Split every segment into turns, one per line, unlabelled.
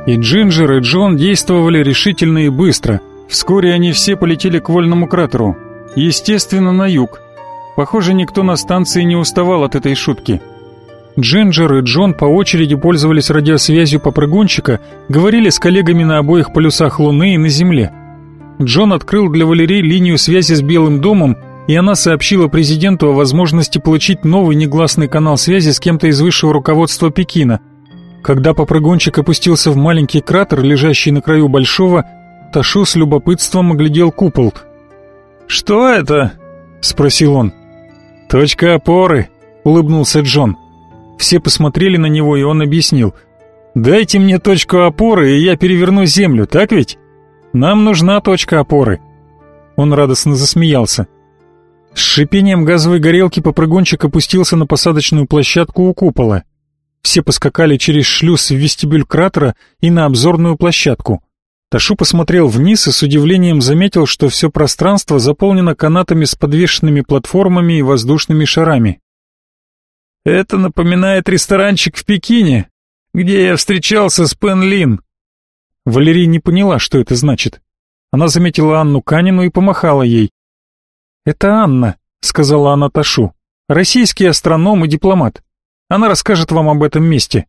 И Джинджер, и Джон действовали решительно и быстро. Вскоре они все полетели к вольному кратеру. Естественно, на юг. Похоже, никто на станции не уставал от этой шутки. Джинджер и Джон по очереди пользовались радиосвязью попрыгунчика, говорили с коллегами на обоих полюсах Луны и на Земле. Джон открыл для Валерии линию связи с Белым домом, и она сообщила президенту о возможности получить новый негласный канал связи с кем-то из высшего руководства Пекина. Когда попрыгунчик опустился в маленький кратер, лежащий на краю большого, Ташу с любопытством оглядел купол. «Что это?» — спросил он. «Точка опоры», — улыбнулся Джон. Все посмотрели на него, и он объяснил. «Дайте мне точку опоры, и я переверну Землю, так ведь? Нам нужна точка опоры». Он радостно засмеялся. С шипением газовой горелки попрыгунчик опустился на посадочную площадку у купола. Все поскакали через шлюз в вестибюль кратера и на обзорную площадку. Ташу посмотрел вниз и с удивлением заметил, что все пространство заполнено канатами с подвешенными платформами и воздушными шарами. «Это напоминает ресторанчик в Пекине, где я встречался с Пен Лин». Валерия не поняла, что это значит. Она заметила Анну Канину и помахала ей. «Это Анна», — сказала она Ташу, — «российский астроном и дипломат. Она расскажет вам об этом месте».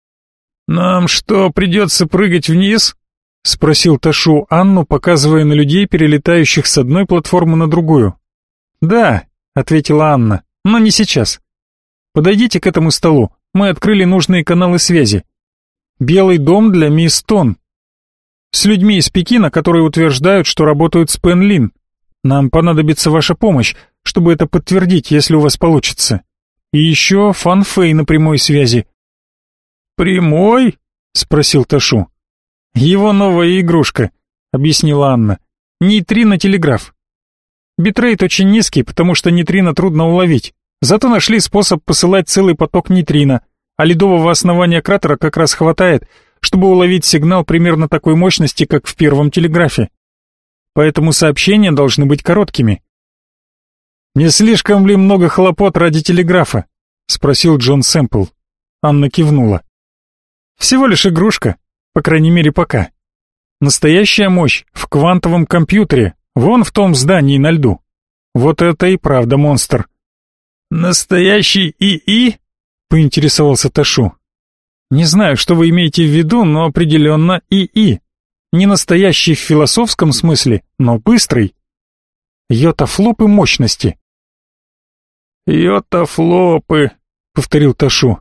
«Нам что, придется прыгать вниз?» — спросил Ташу Анну, показывая на людей, перелетающих с одной платформы на другую. «Да», — ответила Анна, — «но не сейчас. Подойдите к этому столу, мы открыли нужные каналы связи. Белый дом для мисс Тон. С людьми из Пекина, которые утверждают, что работают с Пен Лин. Нам понадобится ваша помощь, чтобы это подтвердить, если у вас получится. И еще Фан Фэй на прямой связи». «Прямой?» — спросил Ташу. «Его новая игрушка», — объяснила Анна. «Нейтрино-телеграф. Битрейт очень низкий, потому что нейтрино трудно уловить. Зато нашли способ посылать целый поток нейтрино, а ледового основания кратера как раз хватает, чтобы уловить сигнал примерно такой мощности, как в первом телеграфе. Поэтому сообщения должны быть короткими». «Не слишком ли много хлопот ради телеграфа?» — спросил Джон Сэмпл. Анна кивнула. «Всего лишь игрушка, по крайней мере пока. Настоящая мощь в квантовом компьютере, вон в том здании на льду. Вот это и правда монстр». «Настоящий ИИ?» — поинтересовался Ташу. «Не знаю, что вы имеете в виду, но определенно ИИ. Не настоящий в философском смысле, но быстрый. Йотафлопы мощности». «Йотафлопы», — повторил Ташу.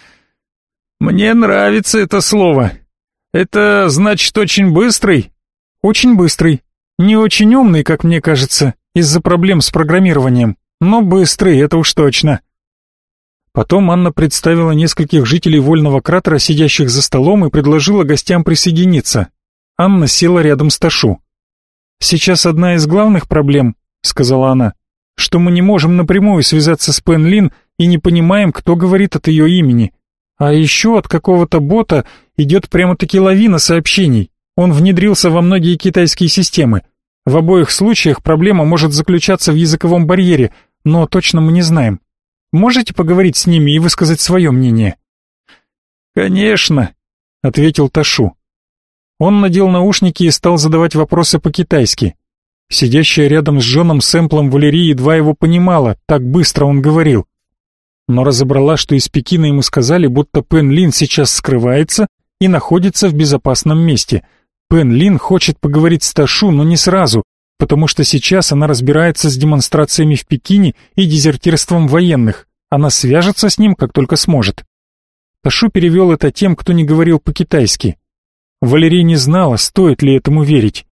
«Мне нравится это слово. Это значит очень быстрый?» «Очень быстрый. Не очень умный, как мне кажется, из-за проблем с программированием. Но быстрый, это уж точно». Потом Анна представила нескольких жителей вольного кратера, сидящих за столом, и предложила гостям присоединиться. Анна села рядом с Ташу. «Сейчас одна из главных проблем, — сказала она, — что мы не можем напрямую связаться с Пен Лин и не понимаем, кто говорит от ее имени. А еще от какого-то бота идет прямо-таки лавина сообщений. Он внедрился во многие китайские системы. В обоих случаях проблема может заключаться в языковом барьере, но точно мы не знаем. Можете поговорить с ними и высказать свое мнение?» «Конечно», — ответил Ташу. Он надел наушники и стал задавать вопросы по-китайски. Сидящая рядом с Джоном Сэмплом Валерия едва его понимала, так быстро он говорил. Но разобрала, что из Пекина ему сказали, будто Пен Лин сейчас скрывается и находится в безопасном месте. Пен Лин хочет поговорить с Ташу, но не сразу, потому что сейчас она разбирается с демонстрациями в Пекине и дезертирством военных. Она свяжется с ним, как только сможет. Ташу перевел это тем, кто не говорил по-китайски. Валерия не знала, стоит ли этому верить.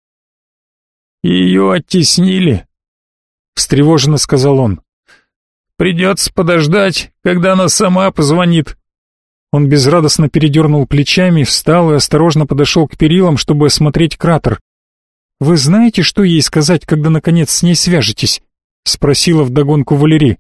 «Ее оттеснили», — встревоженно сказал он. «Придется подождать, когда она сама позвонит». Он безрадостно передернул плечами, встал и осторожно подошел к перилам, чтобы осмотреть кратер. «Вы знаете, что ей сказать, когда наконец с ней свяжетесь?» — спросила вдогонку Валерия.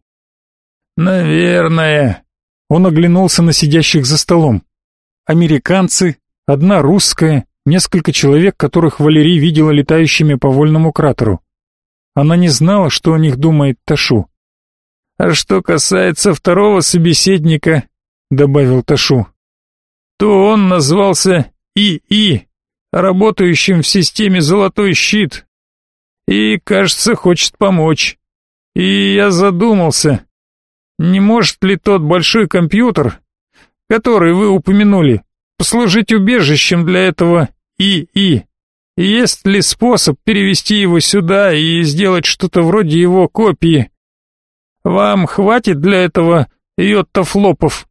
«Наверное». Он оглянулся на сидящих за столом. Американцы, одна русская, несколько человек, которых Валерия видела летающими по вольному кратеру. Она не знала, что о них думает Ташу. «А что касается второго собеседника», — добавил Ташу, — «то он назвался
ИИ, работающим в системе «Золотой щит», и, кажется, хочет помочь. И я задумался, не может ли тот большой компьютер, который вы упомянули, послужить убежищем для этого ИИ? Есть ли способ перевести его сюда и сделать что-то вроде его копии? Вам хватит для этого йоттафлопов?»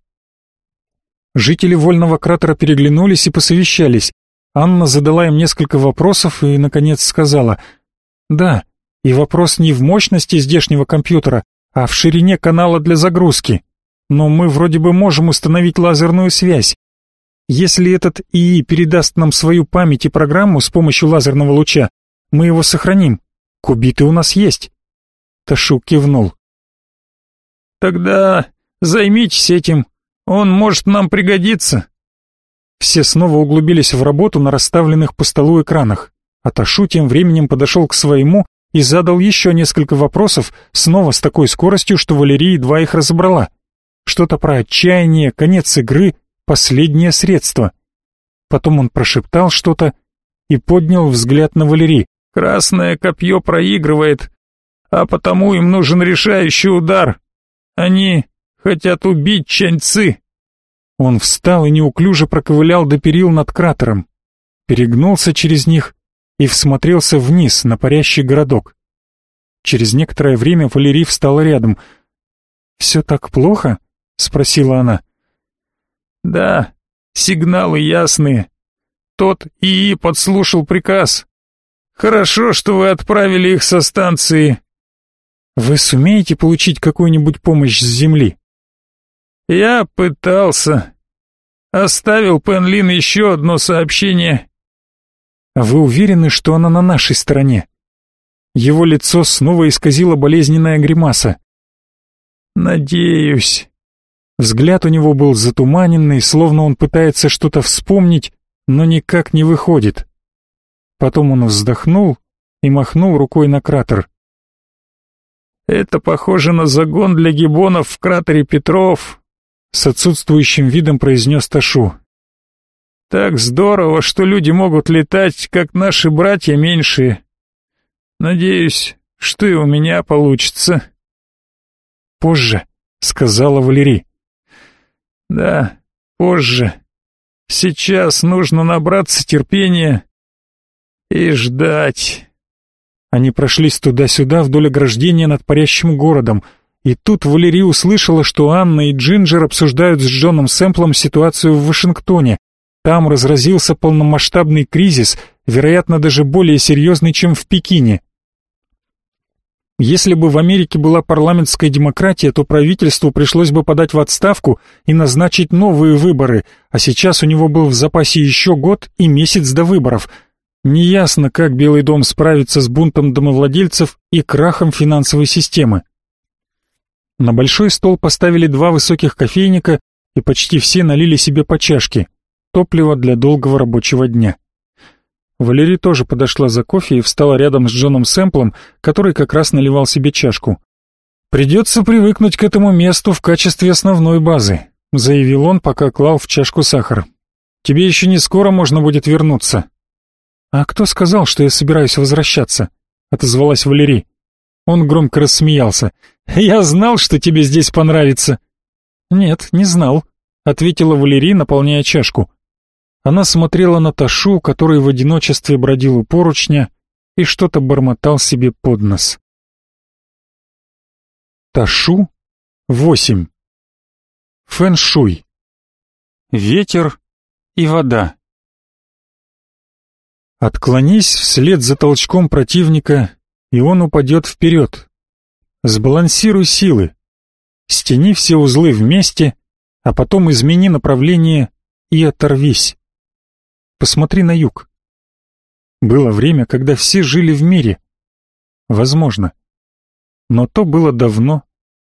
Жители Вольного кратера переглянулись и посовещались. Анна задала им несколько вопросов и, наконец, сказала: «Да, и вопрос не в мощности здешнего компьютера, а в ширине канала для загрузки. Но мы вроде бы можем установить лазерную связь. Если этот ИИ передаст нам свою память и программу с помощью лазерного луча, мы его сохраним. Кубиты у нас есть». Ташу кивнул.
«Тогда займитесь этим, он может нам пригодиться».
Все снова углубились в работу на расставленных по столу экранах, а Ташу тем временем подошел к своему и задал еще несколько вопросов, снова с такой скоростью, что Валерия едва их разобрала. Что-то про отчаяние, конец игры, последнее средство. Потом он прошептал что-то и поднял взгляд на Валерии.
«Красное копье проигрывает, а потому им нужен решающий удар. Они хотят убить Чаньцы».
Он встал и неуклюже проковылял до перил над кратером, перегнулся через них и всмотрелся вниз на парящий городок. Через некоторое время Валерия встала рядом. «Все так плохо?» — спросила она.
«Да, сигналы ясные. Тот ИИ подслушал приказ. Хорошо, что вы отправили их со станции».
«Вы сумеете получить какую-нибудь помощь с Земли?»
«Я пытался. Оставил Пен-Лин еще одно сообщение».
«А вы уверены, что она на нашей стороне?» Его лицо снова исказило болезненная гримаса.
«Надеюсь».
Взгляд у него был затуманенный, словно он пытается что-то вспомнить, но никак не выходит. Потом он вздохнул и махнул рукой на кратер.
«Это похоже на загон для гиббонов в кратере Петров», — с отсутствующим видом произнес Ташу. «Так здорово, что люди могут летать, как наши братья меньшие. Надеюсь, что и у меня получится».
«Позже», — сказала Валерия.
«Да, позже. Сейчас нужно набраться терпения и ждать».
Они прошлись туда-сюда вдоль ограждения над парящим городом, и тут Валерия услышала, что Анна и Джинджер обсуждают с Джоном Сэмплом ситуацию в Вашингтоне. Там разразился полномасштабный кризис, вероятно, даже более серьезный, чем в Пекине. Если бы в Америке была парламентская демократия, то правительству пришлось бы подать в отставку и назначить новые выборы, а сейчас у него был в запасе еще год и месяц до выборов. Неясно, как Белый дом справится с бунтом домовладельцев и крахом финансовой системы. На большой стол поставили 2 высоких кофейника, и почти все налили себе по чашке, топливо для долгого рабочего дня. Валерия тоже подошла за кофе и встала рядом с Джоном Сэмплом, который как раз наливал себе чашку. «Придется привыкнуть к этому месту в качестве основной базы», — заявил он, пока клал в чашку сахар. «Тебе еще не скоро можно будет вернуться». «А кто сказал, что я собираюсь возвращаться?» — отозвалась Валерия. Он громко рассмеялся. «Я знал, что тебе здесь понравится». «Нет, не знал», — ответила Валерия, наполняя чашку. Она смотрела на Ташу, который в одиночестве бродил у поручня и что-то бормотал себе под нос. Ташу 8. Фэн-шуй. Ветер и вода. Отклонись вслед за толчком противника, и он упадет вперед. Сбалансируй силы. Стяни все узлы вместе, а потом измени направление и оторвись. Посмотри на юг. Было время, когда все жили в мире. Возможно. Но то было давно.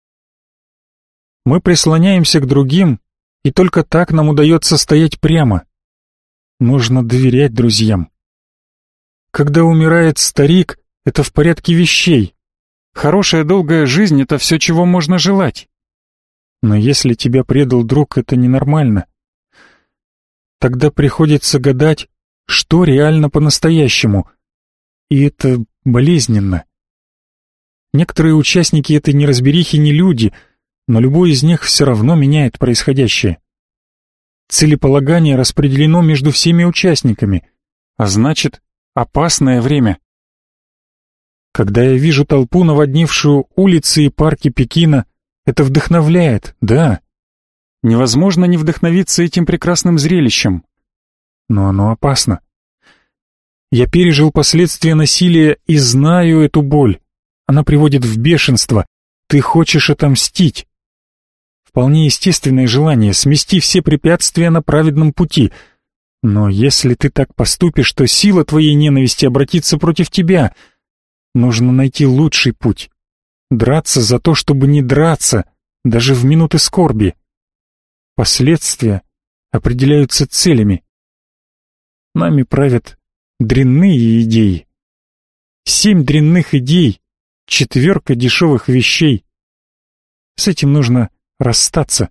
Мы прислоняемся к другим, и только так нам удается стоять прямо. Нужно доверять друзьям. Когда умирает старик, это в порядке вещей. Хорошая долгая жизнь — это все, чего можно желать. Но если тебя предал друг, это ненормально. Тогда приходится гадать, что реально по-настоящему. И это болезненно. Некоторые участники этой неразберихи не люди, но любой из них все равно меняет происходящее. Целеполагание распределено между всеми участниками, а значит, опасное время. Когда я вижу толпу, наводнившую улицы и парки Пекина, это вдохновляет, да. Невозможно не вдохновиться этим прекрасным зрелищем. Но оно опасно. Я пережил последствия насилия и знаю эту боль. Она приводит в бешенство. Ты хочешь отомстить. Вполне естественное желание смести все препятствия на праведном пути. Но если ты так поступишь, то сила твоей ненависти обратится против тебя. Нужно найти лучший путь. Драться за то, чтобы не драться, даже в минуты скорби. Последствия определяются целями. Нами правят дрянные идеи. 7 дрянных идей, 4 дешевых вещей. С этим нужно расстаться.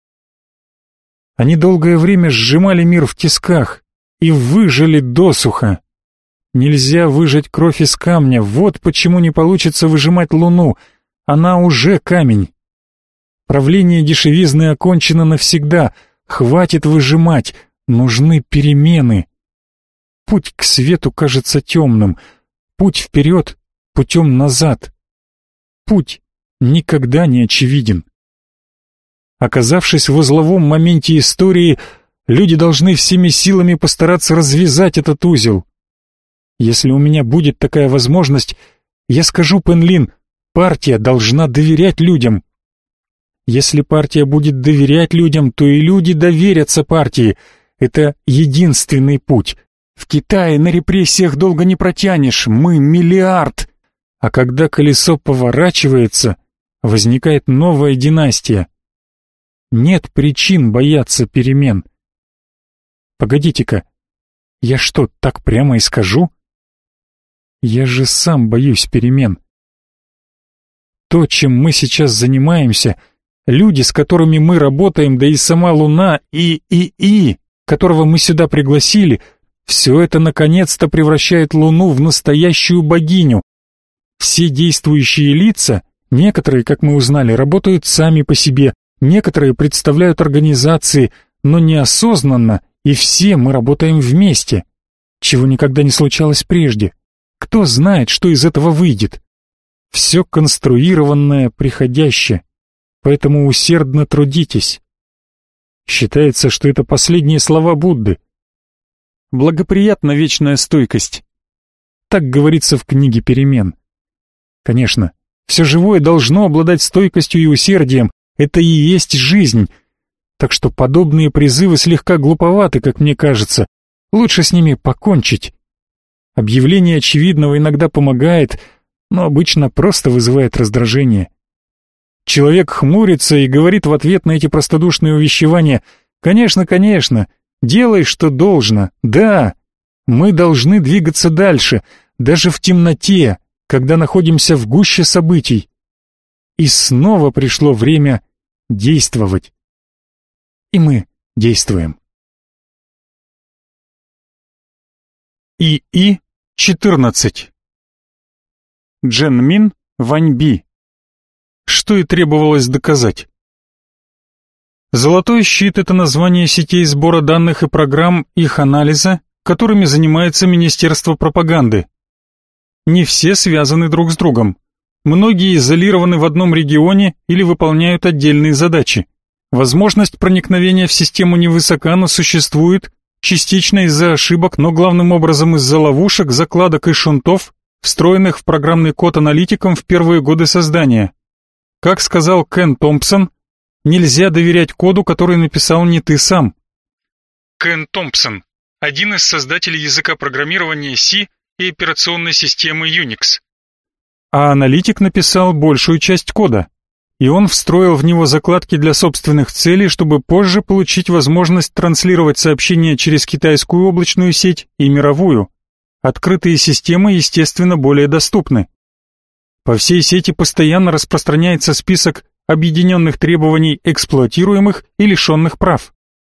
Они долгое время сжимали мир в тисках и выжали досуха. Нельзя выжать кровь из камня, вот почему не получится выжимать луну. Она уже камень. Правление дешевизны окончено навсегда. Хватит выжимать, нужны перемены. Путь к свету кажется темным. Путь вперед путем назад. Путь никогда не очевиден. Оказавшись в узловом моменте истории, люди должны всеми силами постараться развязать этот узел. Если у меня будет такая возможность, я скажу Пенлин, партия должна доверять людям. Если партия будет доверять людям, то и люди доверятся партии. Это единственный путь. В Китае на репрессиях долго не протянешь, мы миллиард. А когда колесо поворачивается, возникает новая династия. Нет причин бояться перемен. Погодите-ка, я что, так прямо и скажу? Я же сам боюсь перемен. То, чем мы сейчас занимаемся, люди, с которыми мы работаем, да и сама Луна, которого мы сюда пригласили, все это наконец-то превращает Луну в настоящую богиню. Все действующие лица, некоторые, как мы узнали, работают сами по себе, некоторые представляют организации, но неосознанно, и все мы работаем вместе, чего никогда не случалось прежде. Кто знает, что из этого выйдет? Все конструированное, приходящее, поэтому усердно трудитесь. Считается, что это последние слова Будды. Благоприятна вечная стойкость. Так говорится в книге «Перемен». Конечно, все живое должно обладать стойкостью и усердием, это и есть жизнь. Так что подобные призывы слегка глуповаты, как мне кажется. Лучше с ними покончить. Объявление очевидного иногда помогает, но обычно просто вызывает раздражение. Человек хмурится и говорит в ответ на эти простодушные увещевания: «Конечно, конечно, делай, что должно, да, мы должны двигаться дальше, даже в темноте, когда находимся в гуще событий». И снова пришло время действовать. И мы действуем. ИИ-14. Джен Мин Ваньби. Что и требовалось доказать. Золотой щит — это название сетей сбора данных и программ их анализа, которыми занимается Министерство пропаганды. Не все связаны друг с другом. Многие изолированы в одном регионе или выполняют отдельные задачи. Возможность проникновения в систему невысока, но существует, частично из-за ошибок, но главным образом из-за ловушек, закладок и шунтов, встроенных в программный код аналитиком в первые годы создания. Как сказал Кен Томпсон, нельзя доверять коду, который написал не ты сам. Кен Томпсон, один из создателей языка программирования C и операционной системы Unix. А аналитик написал большую часть кода, и он встроил в него закладки для собственных целей, чтобы позже получить возможность транслировать сообщения через китайскую облачную сеть и мировую. Открытые системы, естественно, более доступны. По всей сети постоянно распространяется список объединенных требований эксплуатируемых и лишенных прав.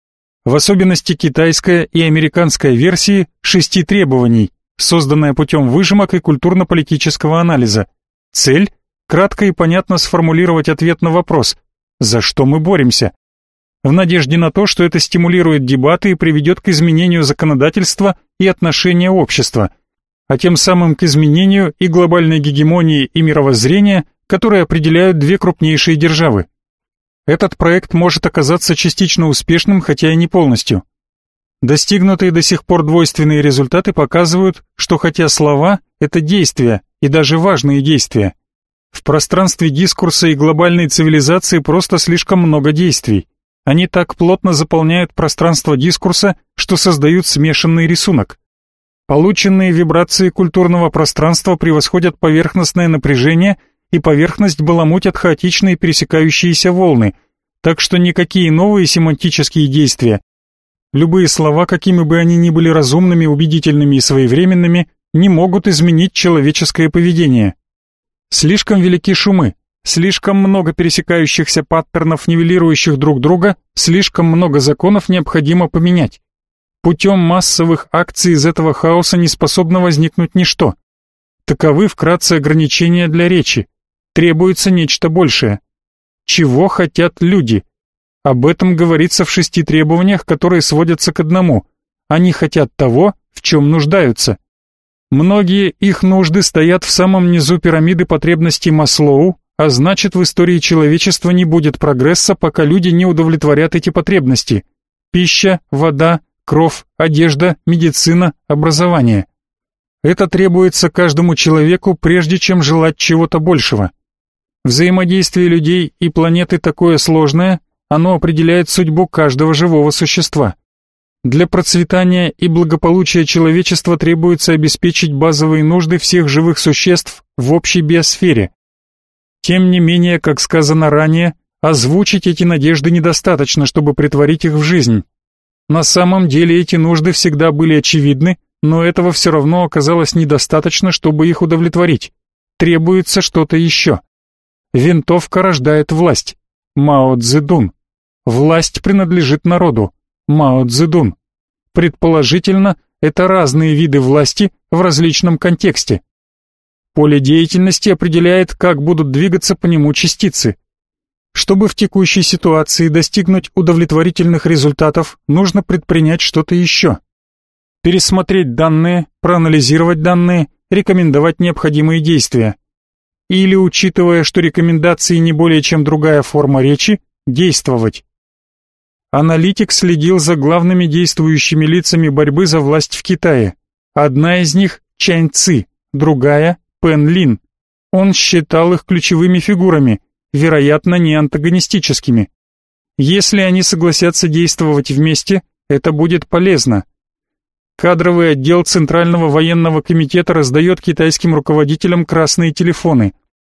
в особенности китайская и американская версии 6 требований, созданная путем выжимок и культурно-политического анализа. Цель – кратко и понятно сформулировать ответ на вопрос «За что мы боремся?», в надежде на то, что это стимулирует дебаты и приведет к изменению законодательства и отношения общества, а тем самым к изменению и глобальной гегемонии и мировоззрения, которые определяют две крупнейшие державы. Этот проект может оказаться частично успешным, хотя и не полностью. Достигнутые до сих пор двойственные результаты показывают, что хотя слова – это действия, и даже важные действия, в пространстве дискурса и глобальной цивилизации просто слишком много действий. Они так плотно заполняют пространство дискурса, что создают смешанный рисунок. Полученные вибрации культурного пространства превосходят поверхностное напряжение, и поверхность баламутят хаотичные пересекающиеся волны, так что никакие новые семантические действия, любые слова, какими бы они ни были разумными, убедительными и своевременными, не могут изменить человеческое поведение. Слишком велики шумы, слишком много пересекающихся паттернов, нивелирующих друг друга, слишком много законов необходимо поменять. Путем массовых акций из этого хаоса не способно возникнуть ничто. Таковы вкратце ограничения для речи. Требуется нечто большее. Чего хотят люди? Об этом говорится в 6 требованиях, которые сводятся к одному. Они хотят того, в чем нуждаются. Многие их нужды стоят в самом низу пирамиды потребностей Маслоу, а значит, в истории человечества не будет прогресса, пока люди не удовлетворят эти потребности. Пища, вода, кров, одежда, медицина, образование. Это требуется каждому человеку, прежде чем желать чего-то большего. Взаимодействие людей и планеты такое сложное, оно определяет судьбу каждого живого существа. Для процветания и благополучия человечества требуется обеспечить базовые нужды всех живых существ в общей биосфере. Тем не менее, как сказано ранее, озвучить эти надежды недостаточно, чтобы претворить их в жизнь. На самом деле эти нужды всегда были очевидны, но этого все равно оказалось недостаточно, чтобы их удовлетворить. Требуется что-то еще. Винтовка рождает власть. Мао Цзэдун. Власть принадлежит народу. Мао Цзэдун. Предположительно, это разные виды власти в различном контексте. Поле деятельности определяет, как будут двигаться по нему частицы. Чтобы в текущей ситуации достигнуть удовлетворительных результатов, нужно предпринять что-то еще. Пересмотреть данные, проанализировать данные, рекомендовать необходимые действия. Или, учитывая, что рекомендации не более чем другая форма речи, действовать. Аналитик следил за главными действующими лицами борьбы за власть в Китае. Одна из них – Чань Ци, другая – Пэн Лин. Он считал их ключевыми фигурами, вероятно, не антагонистическими. Если они согласятся действовать вместе, это будет полезно. Кадровый отдел Центрального военного комитета раздает китайским руководителям красные телефоны.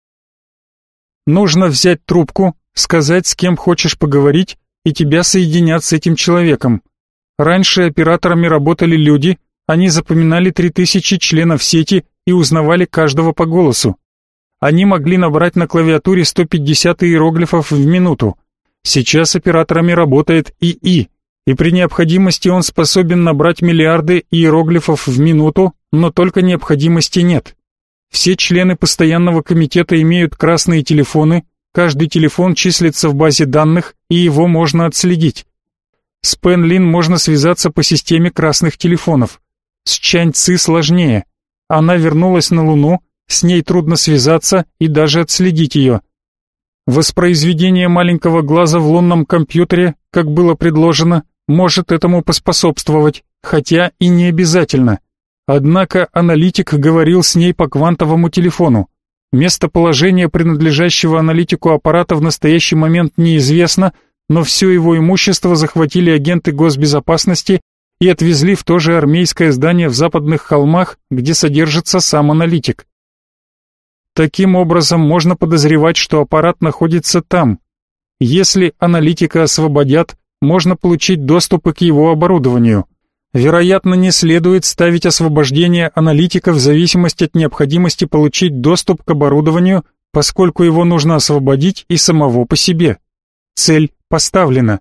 Нужно взять трубку, сказать, с кем хочешь поговорить, и тебя соединят с этим человеком. Раньше операторами работали люди, они запоминали 3000 членов сети и узнавали каждого по голосу. Они могли набрать на клавиатуре 150 иероглифов в минуту. Сейчас операторами работает ИИ, и при необходимости он способен набрать миллиарды иероглифов в минуту, но только необходимости нет. Все члены постоянного комитета имеют красные телефоны, каждый телефон числится в базе данных, и его можно отследить. С Пэн Лин можно связаться по системе красных телефонов. С Чань Ци сложнее. Она вернулась на Луну, с ней трудно связаться и даже отследить ее. Воспроизведение маленького глаза в лунном компьютере, как было предложено, может этому поспособствовать, хотя и не обязательно. Однако аналитик говорил с ней по квантовому телефону. Местоположение принадлежащего аналитику аппарата в настоящий момент неизвестно, но все его имущество захватили агенты госбезопасности и отвезли в то же армейское здание в западных холмах, где содержится сам аналитик. Таким образом, можно подозревать, что аппарат находится там. Если аналитика освободят, можно получить доступ к его оборудованию. Вероятно, не следует ставить освобождение аналитика в зависимости от необходимости получить доступ к оборудованию, поскольку его нужно освободить и самого по себе. Цель поставлена.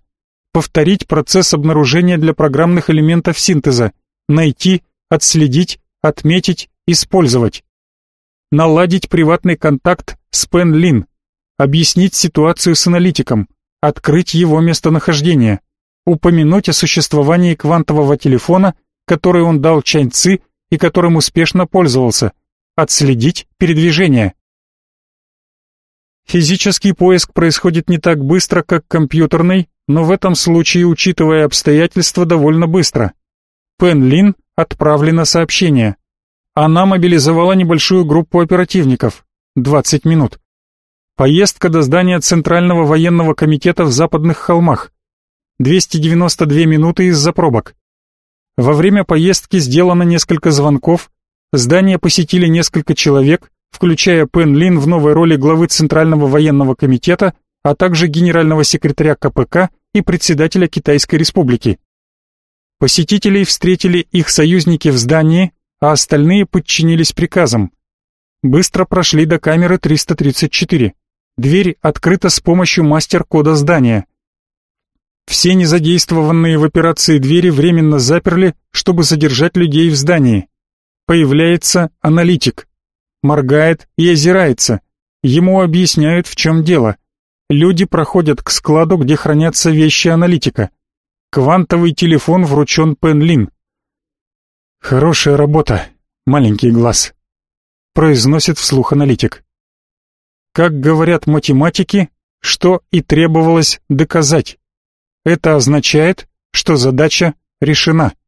повторить процесс обнаружения для программных элементов синтеза, найти, отследить, отметить, использовать. Наладить приватный контакт с Пен Лин, объяснить ситуацию с аналитиком, открыть его местонахождение, упомянуть о существовании квантового телефона, который он дал Чань Ци и которым успешно пользовался, отследить передвижение. Физический поиск происходит не так быстро, как компьютерный, но в этом случае, учитывая обстоятельства, довольно быстро. Пен Лин отправлено сообщение. Она мобилизовала небольшую группу оперативников. 20 минут. Поездка до здания Центрального военного комитета в Западных холмах. 292 минуты из-за пробок. Во время поездки сделано несколько звонков, здание посетили несколько человек, включая Пен Лин в новой роли главы Центрального военного комитета, а также генерального секретаря КПК и председателя Китайской Республики. Посетителей встретили их союзники в здании, а остальные подчинились приказам. Быстро прошли до камеры 334. Дверь открыта с помощью мастер-кода здания. Все незадействованные в операции двери временно заперли, чтобы задержать людей в здании. Появляется аналитик. Моргает и озирается. Ему объясняют, в чем дело. Люди проходят к складу, где хранятся вещи аналитика. Квантовый телефон вручен Пен Лин. «Хорошая работа, маленький глаз», — произносит вслух аналитик. Как говорят математики, что и требовалось доказать. Это означает, что задача решена.